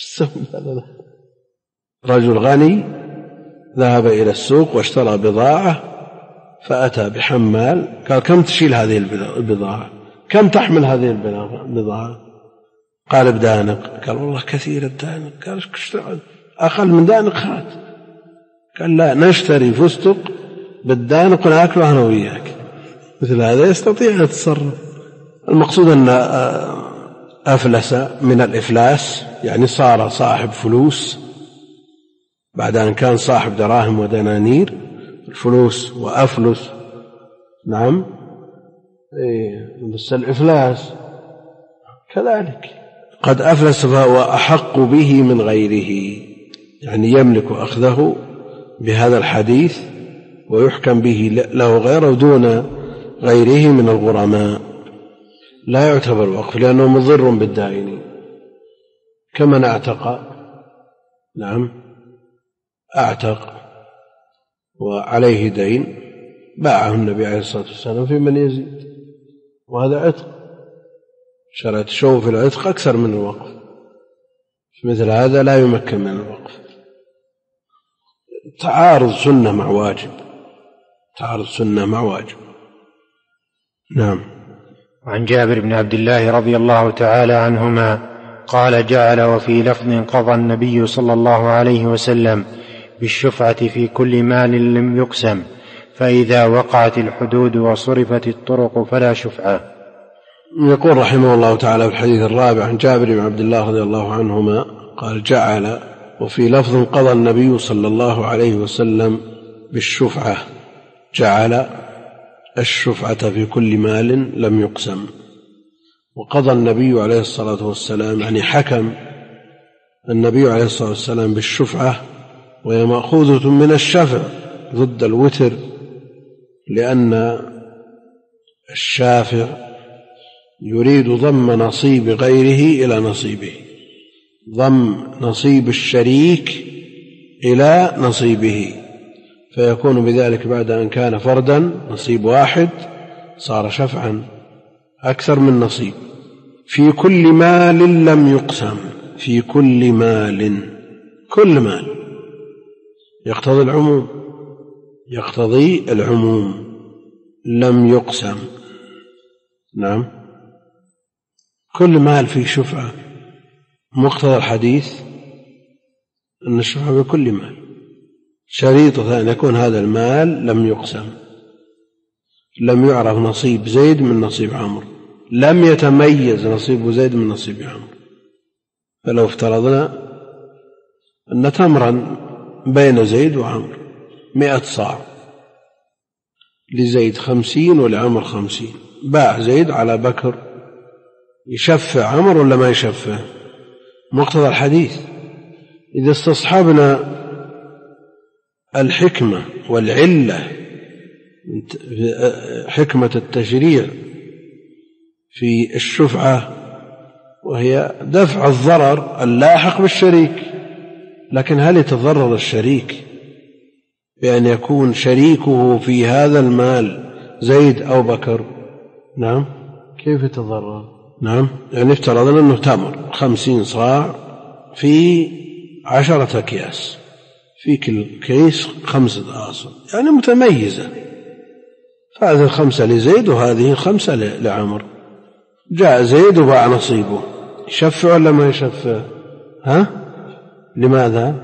A: رجل غني ذهب إلى السوق واشترى بضاعة، فأتى بحمال قال كم تشيل هذه البضاعة؟ كم تحمل هذه البضاعة؟ قال بدانق. قال والله كثير الدانق. قال أقل من دانق خات. قال لا، نشتري فستق بالدانق ونأكله أنا وياك. مثل هذا يستطيع أن يتصرف. المقصود أن أفلس من الإفلاس، يعني صار صاحب فلوس بعد أن كان صاحب دراهم ودنانير، الفلوس وأفلس، نعم، بس الإفلاس كذلك قد أفلس فهو أحق به من غيره، يعني يملك أخذه بهذا الحديث ويحكم به له غيره دون غيره من الغرماء. لا يعتبر وقف لأنه مضر بالدائنين، كمن اعتق، نعم، اعتق وعليه دين باعه النبي عليه الصلاة والسلام في من يزيد، وهذا عتق، شرعت الشوف في العتق أكثر من الوقف، مثل هذا لا يمكن من الوقف. تعارض سنة مع واجب، تعارض سنة مع واجب. نعم.
B: عن جابر بن عبد الله رضي الله تعالى عنهما قال: جعل وفي لفظ قضى النبي صلى الله عليه وسلم بالشفعة في كل مال لم يقسم، فإذا وقعت الحدود وصرفت الطرق فلا شفعة.
A: يقول رحمه الله تعالى في الحديث الرابع عن جابر بن عبد الله رضي الله عنهما قال: جعل وفي لفظ قضى النبي صلى الله عليه وسلم بالشفعة، جعل الشفعة في كل مال لم يقسم. وقضى النبي عليه الصلاة والسلام، يعني حكم النبي عليه الصلاة والسلام بالشفعة، وهي مأخوذة من الشفع ضد الوتر، لأن الشافع يريد ضم نصيب غيره إلى نصيبه، ضم نصيب الشريك إلى نصيبه، فيكون بذلك بعد أن كان فردا نصيب واحد صار شفعا أكثر من نصيب، في كل مال لم يقسم، في كل مال، كل مال يقتضي العموم، يقتضي العموم، لم يقسم. نعم، كل مال فيه شفعة، مقتضى الحديث أن الشفعة بكل مال، شريطة أن يكون هذا المال لم يقسم، لم يعرف نصيب زيد من نصيب عمرو، لم يتميز نصيب زيد من نصيب عمرو. فلو افترضنا أن تمرا بين زيد وعمرو 100 صاع، لزيد 50 ولعمر 50، باع زيد على بكر، يشفع عمر ولا ما يشفع؟ مقتضى الحديث إذا استصحبنا الحكمة والعلة، حكمة التشريع في الشفعة وهي دفع الضرر اللاحق بالشريك، لكن هل يتضرر الشريك بأن يكون شريكه في هذا المال زيد أو بكر؟ نعم، كيف يتضرر؟ نعم، يعني افترضنا أنه تمر 50 صاع في 10 أكياس، في كل كيس 5 أعصاب، يعني متميزة، فهذه 5 لزيد وهذه 5 لعمر. جاء زيد وباع نصيبه، يشفع ولا ما يشفع؟ لماذا؟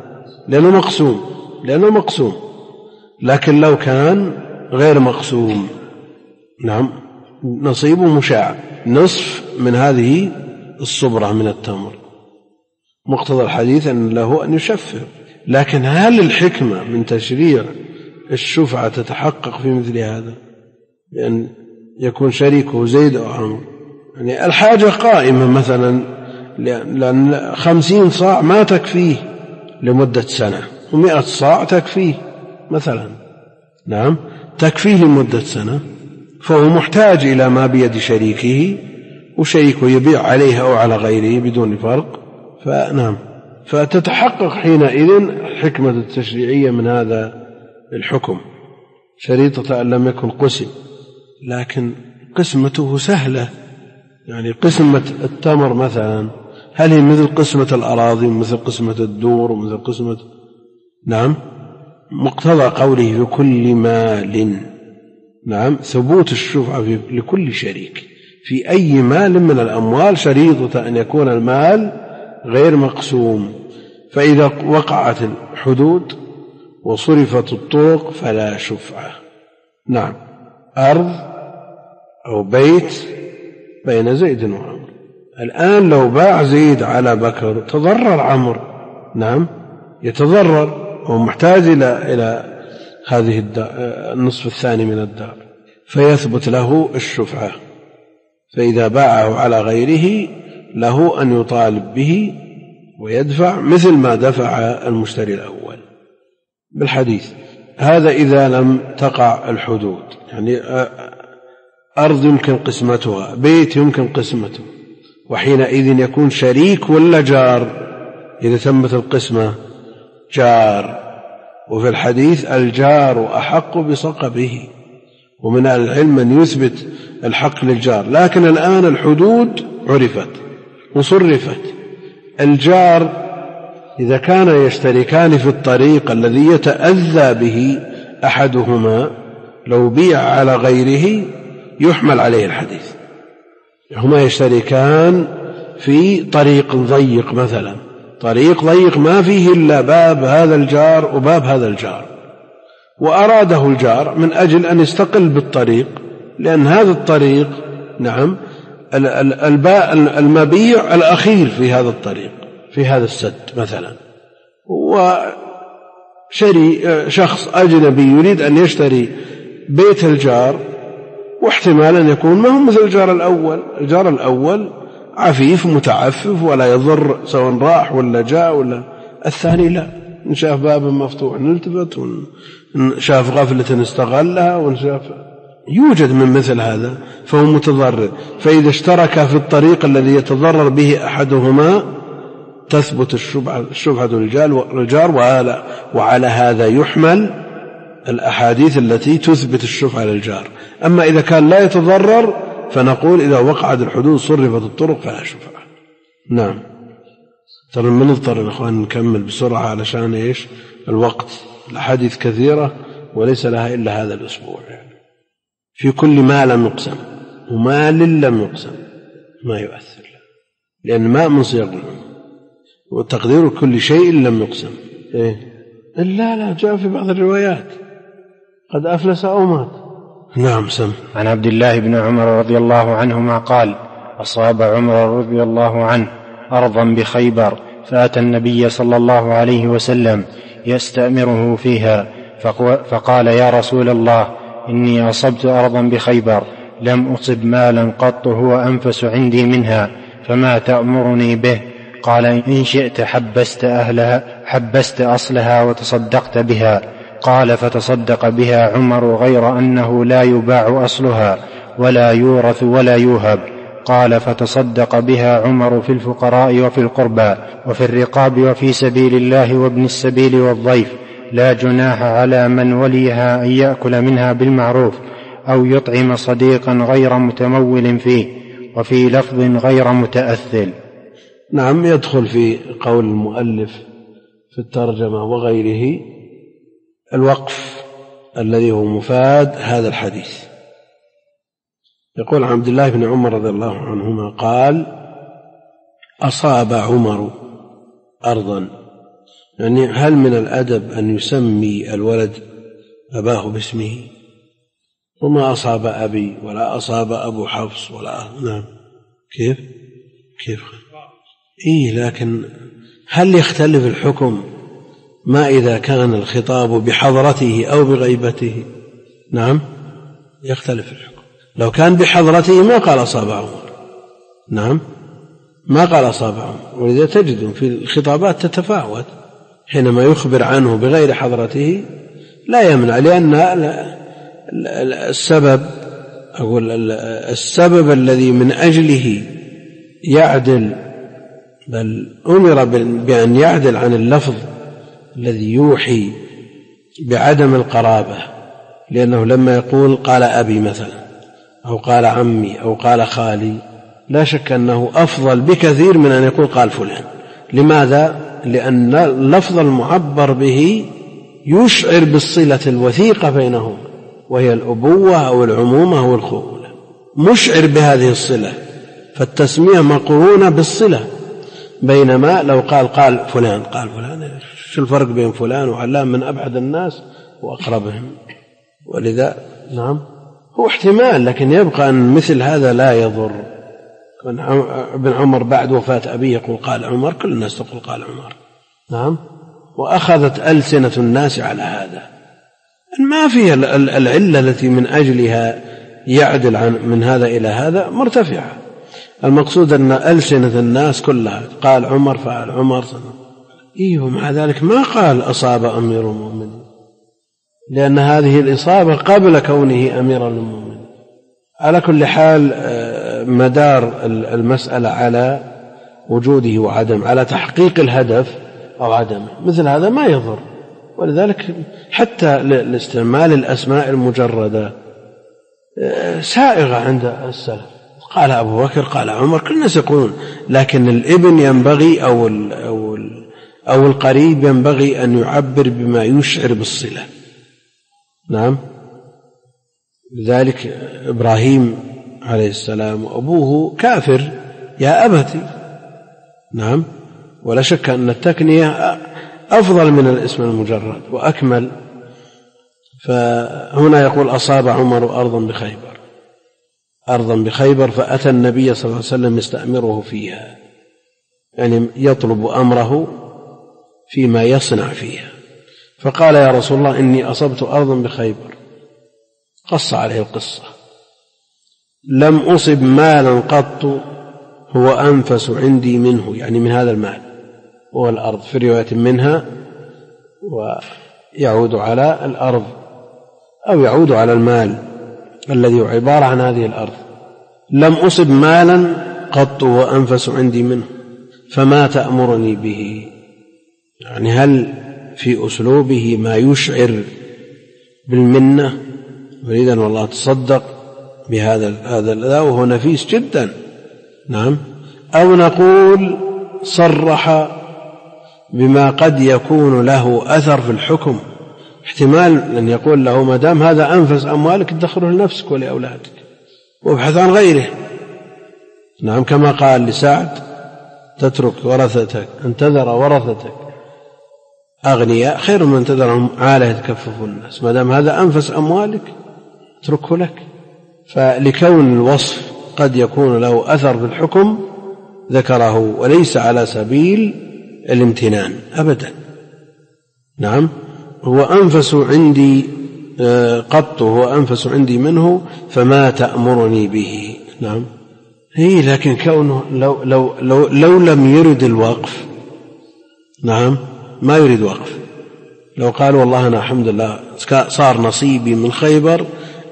A: لأنه مقسوم. لكن لو كان غير مقسوم، نعم، نصيبه مشاع، نصف من هذه الصبرة من التمر، مقتضى الحديث أن له أن يشفع. لكن هل الحكمة من تشريع الشفعة تتحقق في مثل هذا، بأن يكون شريكه زيد أو عمرو؟ يعني الحاجة قائمة مثلا، لأن 50 صاع ما تكفيه لمدة سنة، و100 صاع تكفيه مثلا، نعم، تكفيه لمدة سنة، فهو محتاج إلى ما بيد شريكه، وشريكه يبيع عليه أو على غيره بدون فرق. فنعم، فتتحقق حينئذ الحكمة التشريعية من هذا الحكم، شريطة أن لم يكن قسم. لكن قسمته سهلة، يعني قسمة التمر مثلا هل هي مثل قسمة الأراضي ومثل قسمة الدور ومثل قسمة؟ نعم، مقتضى قوله في كل مال، نعم، ثبوت الشفعة لكل شريك في أي مال من الأموال، شريطة أن يكون المال غير مقسوم. فإذا وقعت الحدود وصرفت الطرق فلا شفعة. نعم، أرض أو بيت بين زيد وعمر، الآن لو باع زيد على بكر تضرر عمرو، نعم، يتضرر، هو محتاج إلى هذه النصف الثاني من الدار، فيثبت له الشفعة. فإذا باعه على غيره له أن يطالب به ويدفع مثل ما دفع المشتري الأول بالحديث. هذا إذا لم تقع الحدود، يعني أرض يمكن قسمتها، بيت يمكن قسمته، وحينئذ يكون شريك ولا جار؟ إذا تمت القسمة جار، وفي الحديث الجار أحق بصقبه، ومن أهل العلم من يثبت الحق للجار. لكن الآن الحدود عرفت وصرفت، الجار إذا كان يشتركان في الطريق الذي يتأذى به أحدهما لو بيع على غيره يحمل عليه الحديث. هما يشتركان في طريق ضيق مثلا، طريق ضيق ما فيه إلا باب هذا الجار وباب هذا الجار، وأراده الجار من أجل أن يستقل بالطريق، لأن هذا الطريق، نعم، المبيع الأخير في هذا الطريق، في هذا السد مثلا، شخص أجنبي يريد أن يشتري بيت الجار، واحتمال أن يكون ما هو مثل الجار الأول. الجار الأول عفيف متعفف ولا يضر سواء راح ولا جاء، ولا الثاني لا، إن شاف باب مفتوح نلتفت، وإن شاف غفلة نستغلها، وإن شاف يوجد من مثل هذا فهو متضرر. فإذا اشترك في الطريق الذي يتضرر به أحدهما تثبت الشفعة للجار، وعلى هذا يحمل الأحاديث التي تثبت الشفعة للجار. أما إذا كان لا يتضرر فنقول إذا وقعت الحدود صرفت الطرق فلا شفعة. نعم. ترى من نضطر يا إخوان نكمل بسرعة علشان إيش الوقت، الأحاديث كثيرة وليس لها إلا هذا الأسبوع. يعني في كل ما لم يقسم ومال لم يقسم ما يؤثر له، لأن ما من صيغ العموم، وتقدير كل شيء لم يقسم إيه؟ لا جاء في بعض الروايات قد أفلس أو مات. نعم سم.
B: عن عبد الله بن عمر رضي الله عنهما قال: أصاب عمر رضي الله عنه أرضا بخيبر، فأتى النبي صلى الله عليه وسلم يستأمره فيها، فقال: يا رسول الله، إني أصبت أرضا بخيبر لم أصب مالا قط هو أنفس عندي منها، فما تأمرني به؟ قال: إن شئت حبست أصلها وتصدقت بها. قال: فتصدق بها عمر، غير أنه لا يباع أصلها ولا يورث ولا يوهب. قال: فتصدق بها عمر في الفقراء وفي القربى وفي الرقاب وفي سبيل الله وابن السبيل والضيف، لا جناح على من وليها أن يأكل منها بالمعروف أو يطعم صديقا غير متمول فيه، وفي لفظ غير متأثل.
A: نعم. يدخل في قول المؤلف في الترجمة وغيره الوقف الذي هو مفاد هذا الحديث. يقول عن عبد الله بن عمر رضي الله عنهما قال: أصاب عمر أرضا، يعني هل من الأدب أن يسمي الولد أباه باسمه؟ وما أصاب أبي ولا أصاب أبو حفص ولا نعم. كيف لكن هل يختلف الحكم ما إذا كان الخطاب بحضرته أو بغيبته؟ نعم يختلف الحكم. لو كان بحضرته ما قال أصاب عمر، نعم ما قال أصاب عمر. ولذا تجد في الخطابات تتفاوت، حينما يخبر عنه بغير حضرته لا يمنع، لأن السبب الذي من أجله يعدل، بل أمر بأن يعدل عن اللفظ الذي يوحي بعدم القرابة، لأنه لما يقول قال أبي مثلا أو قال عمي أو قال خالي لا شك أنه أفضل بكثير من أن يقول قال فلان. لماذا؟ لأن اللفظ المعبر به يشعر بالصلة الوثيقة بينهم، وهي الأبوة أو العمومة أو الخولة، مشعر بهذه الصلة، فالتسمية مقرونة بالصلة. بينما لو قال فلان شو الفرق بين فلان وعلان؟ من أبعد الناس وأقربهم. ولذا نعم هو احتمال، لكن يبقى أن مثل هذا لا يضر. ابن عمر بعد وفاة أبيه يقول قال عمر، كل الناس تقول قال عمر. نعم. وأخذت ألسنة الناس على هذا، ما فيها العلة التي من أجلها يعدل من هذا إلى هذا مرتفعة. المقصود أن ألسنة الناس كلها قال عمر فعل عمر ومع ذلك ما قال أصاب أمير المؤمنين، لأن هذه الإصابة قبل كونه أمير المؤمنين. على كل حال مدار المسألة على وجوده وعدم، على تحقيق الهدف أو عدمه، مثل هذا ما يضر. ولذلك حتى لاستعمال الأسماء المجردة سائغة عند السلف، قال أبو بكر قال عمر، كل الناس يقولون، لكن الابن ينبغي أو القريب ينبغي أن يعبر بما يشعر بالصلة. نعم. لذلك إبراهيم عليه السلام وأبوه كافر يا أبتي. نعم. ولا شك أن التكنية أفضل من الاسم المجرد وأكمل. فهنا يقول أصاب عمر أرضا بخيبر فأتى النبي صلى الله عليه وسلم يستأمره فيها، يعني يطلب أمره فيما يصنع فيها. فقال: يا رسول الله، إني أصبت أرضا بخيبر. قص عليه القصة. لم أصب مالا قط هو أنفس عندي منه، يعني من هذا المال وهو الأرض، في رواية منها، ويعود على الأرض أو يعود على المال الذي هو عبارة عن هذه الأرض. لم أصب مالا قط هو أنفس عندي منه، فما تأمرني به؟ يعني هل في أسلوبه ما يشعر بالمنة؟ إذن والله تصدق بهذا وهو نفيس جدا. نعم. أو نقول صرح بما قد يكون له أثر في الحكم، احتمال أن يقول له ما دام هذا أنفس أموالك ادخره لنفسك ولأولادك وابحث عن غيره. نعم، كما قال لسعد تترك ورثتك أن تذر ورثتك أغنياء خير من تذرهم عالة يتكففون الناس، ما دام هذا أنفس أموالك اتركه لك. فلكون الوصف قد يكون له أثر في الحكم ذكره، وليس على سبيل الامتنان أبدا. نعم. هو أنفس عندي هو أنفس عندي منه فما تأمرني به. نعم. لكن كونه لو لم يرد الوقف، نعم، ما يريد وقف، لو قال والله أنا الحمد لله صار نصيبي من خيبر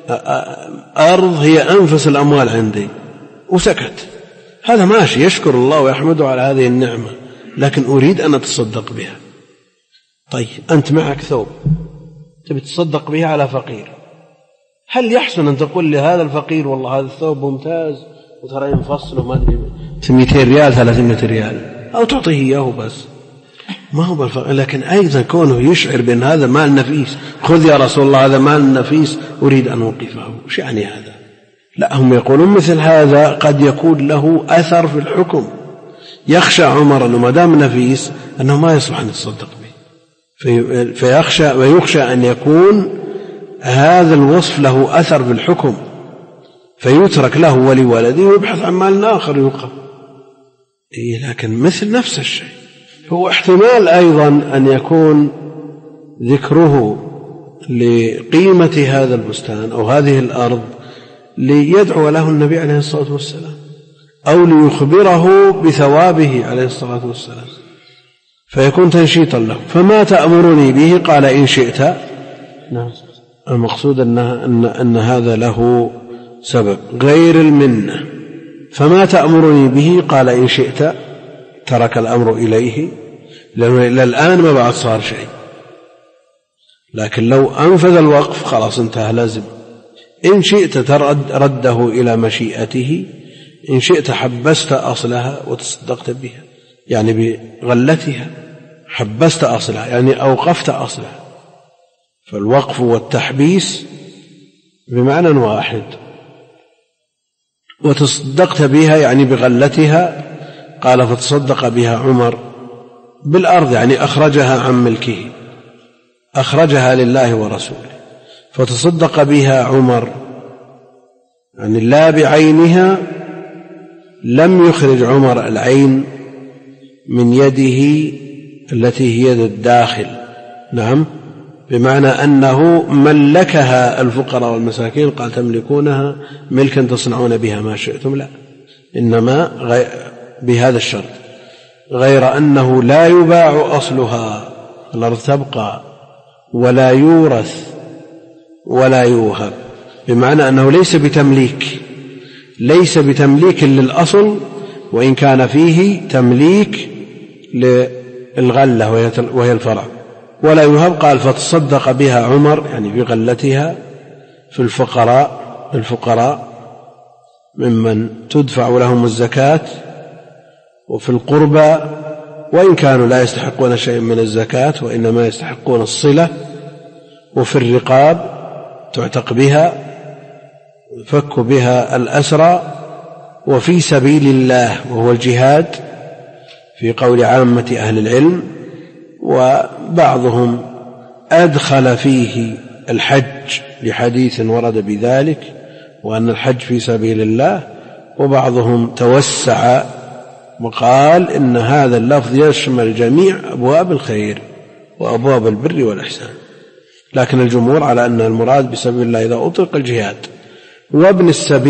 A: أرض هي أنفس الأموال عندي وسكت، هذا ماشي، يشكر الله ويحمده على هذه النعمة، لكن أريد أن أتصدق بها. طيب أنت معك ثوب تبي تصدق بها على فقير، هل يحسن أن تقول لهذا الفقير والله هذا الثوب ممتاز وترى ينفصله ما أدري 200 ريال 300 ريال، أو تعطيه إياه بس، ما هو بالفقير. لكن أيضا كونه يشعر بأن هذا مال نفيس، خذ يا رسول الله هذا مال نفيس أريد أن أوقفه، وش يعني هذا؟ لا، هم يقولون مثل هذا قد يكون له أثر في الحكم، يخشى عمر أنه ما دام نفيس أنه ما يصلح أن يتصدق به، ويخشى أن يكون هذا الوصف له أثر في الحكم فيترك له ولولده ويبحث عن مال آخر يوقف. لكن مثل نفس الشيء هو احتمال أيضا أن يكون ذكره لقيمة هذا البستان أو هذه الأرض ليدعو له النبي عليه الصلاة والسلام، أو ليخبره بثوابه عليه الصلاة والسلام، فيكون تنشيطا له. فما تأمرني به؟ قال إن شئت. نعم. المقصود أن هذا له سبب غير المنة. فما تأمرني به؟ قال إن شئت. ترك الأمر إليه، لأنه إلى الآن ما بعد صار شيء، لكن لو أنفذ الوقف خلاص انتهى لازم. إن شئت رده إلى مشيئته، إن شئت حبست أصلها وتصدقت بها، يعني بغلتها، حبست أصلها يعني أوقفت أصلها. فالوقف والتحبيس بمعنى واحد. وتصدقت بها يعني بغلتها، قال فتصدق بها عمر بالأرض، يعني أخرجها عن ملكه، أخرجها لله ورسوله. فتصدق بها عمر يعني لا بعينها، لم يخرج عمر العين من يده التي هي يد الداخل. نعم. بمعنى أنه ملكها الفقراء والمساكين، قال تملكونها ملكا تصنعون بها ما شئتم، لا، إنما بهذا الشرط، غير أنه لا يباع أصلها، الأرض تبقى، ولا يورث ولا يوهب، بمعنى أنه ليس بتمليك للأصل، وإن كان فيه تمليك للغلة وهي الفرع، ولا يوهب. قال فتصدق بها عمر يعني بغلتها في الفقراء ممن تدفع لهم الزكاة، وفي القربى وإن كانوا لا يستحقون شيء من الزكاة وإنما يستحقون الصلة، وفي الرقاب تعتق بها، فك بها الأسرى، وفي سبيل الله وهو الجهاد في قول عامة أهل العلم، وبعضهم أدخل فيه الحج لحديث ورد بذلك وأن الحج في سبيل الله، وبعضهم توسع وقال إن هذا اللفظ يشمل جميع أبواب الخير وأبواب البر والإحسان، لكن الجمهور على أن المراد بسبيل الله إذا أطلق الجهاد. وابن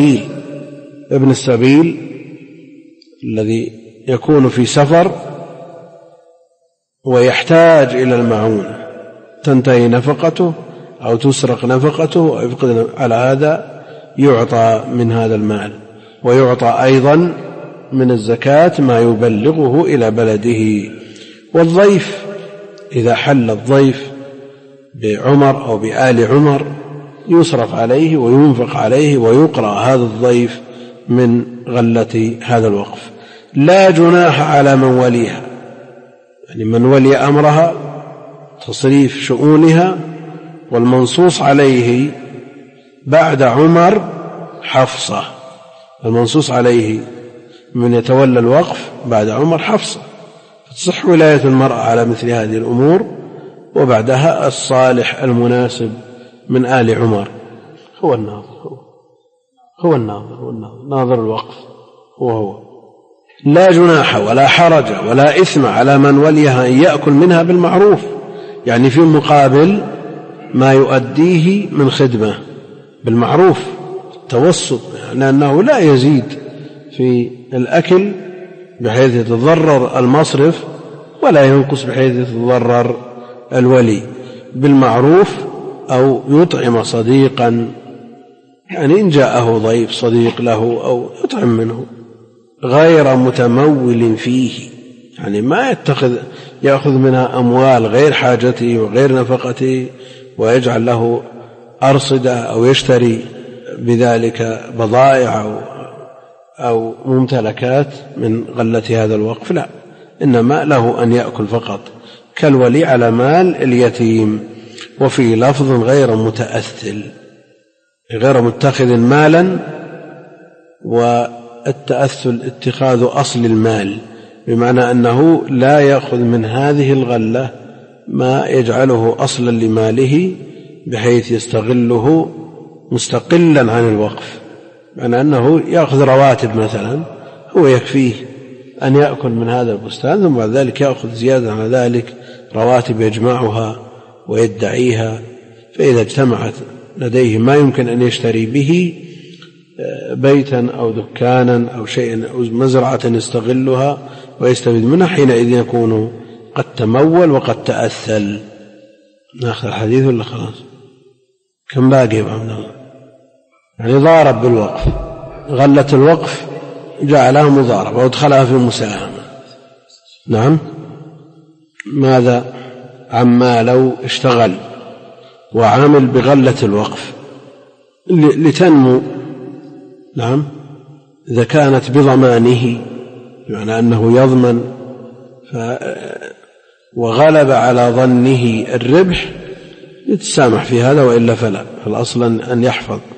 A: السبيل الذي يكون في سفر ويحتاج إلى المعونة، تنتهي نفقته أو تسرق نفقته أو يفقد، على هذا يعطى من هذا المال، ويعطى أيضا من الزكاة ما يبلغه إلى بلده. والضيف إذا حل الضيف بعمر أو بآل عمر يصرف عليه وينفق عليه ويقرأ هذا الضيف من غلة هذا الوقف. لا جناح على من وليها، يعني من ولي أمرها تصريف شؤونها، والمنصوص عليه بعد عمر حفصة، المنصوص عليه من يتولى الوقف بعد عمر حفصة، فتصح ولاية المرأة على مثل هذه الأمور، وبعدها الصالح المناسب من آل عمر هو الناظر، هو ناظر الوقف هو. لا جناح ولا حرج ولا إثم على من وليها أن يأكل منها بالمعروف، يعني في مقابل ما يؤديه من خدمة بالمعروف التوسط، يعني أنه لا يزيد في الأكل بحيث يتضرر المصرف ولا ينقص بحيث يتضرر الولي، بالمعروف، أو يطعم صديقا، يعني إن جاءه ضيف صديق له أو يطعم منه، غير متمول فيه، يعني ما يأخذ منها أموال غير حاجته وغير نفقته ويجعل له أرصدة أو يشتري بذلك بضائع أو ممتلكات من غلة هذا الوقف، لا، إنما له أن يأكل فقط كالولي على مال اليتيم. وفي لفظ غير متأثل، غير متخذ مالا، والتأثل اتخاذ أصل المال، بمعنى أنه لا يأخذ من هذه الغلة ما يجعله أصلا لماله بحيث يستغله مستقلا عن الوقف، معنى أنه يأخذ رواتب مثلا، هو يكفيه أن يأكل من هذا البستان، ثم بعد ذلك يأخذ زيادة على ذلك رواتب يجمعها ويدعيها، فإذا اجتمعت لديه ما يمكن أن يشتري به بيتا أو دكانا أو شيئا أو مزرعة يستغلها ويستفيد منها، حينئذ يكون قد تمول وقد تأثل. ناخذ الحديث ولا خلاص؟ كم باقي يا عبد الله؟ يعني ضارب بالوقف، غلة الوقف جعلها مضاربة وادخلها في المساهمة. نعم. ماذا عما لو اشتغل وعامل بغلة الوقف لتنمو؟ نعم، إذا كانت بضمانه، يعني أنه يضمن وغلب على ظنه الربح يتسامح في هذا، وإلا فلا، فالأصل أن يحفظ